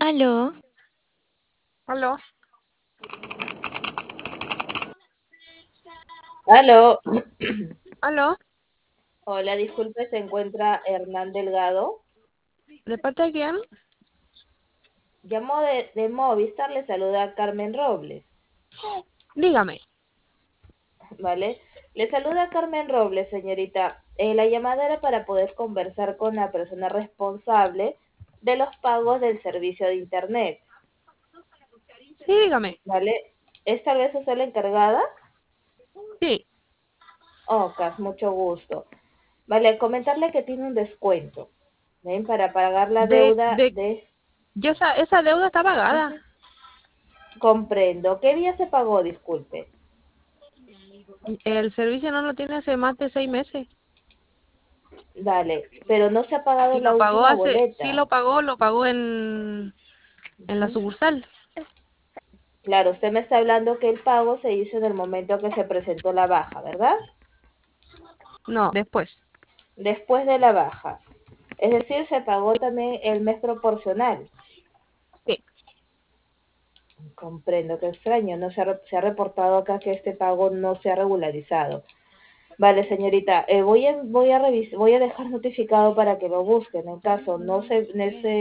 Aló, Aló, Aló, aló, hola, disculpe, se encuentra Hernán Delgado. ¿de parte de quién? Llamó de Movistar, le saluda Carmen Robles, Dígame. ¿vale? Le saluda Carmen Robles, señorita. La llamada era para poder conversar con la persona responsable de los pagos del servicio de Internet, Sí, dígame. ¿vale? ¿Es tal vez usted la encargada? Sí, Oh, Cas, mucho gusto. Vale, comentarle que tiene un descuento, ¿ven? Para pagar la de, deuda de, de... ya esa deuda está pagada. Ujú. Comprendo. ¿Qué día se pagó? Disculpe. El servicio no lo tiene hace más de 6 meses. Dale, pero no se ha pagado Y la lo pagó última sí boleta. lo pagó en la Ujú. sucursal. Claro, usted me está hablando que el pago se hizo en el momento que se presentó la baja, ¿verdad? No, después. Después de la baja. Es decir, se pagó también el mes proporcional. Sí. Comprendo, qué extraño. No se ha reportado acá que este pago no se ha regularizado. Vale, señorita, voy a dejar notificado para que lo busquen. En caso no se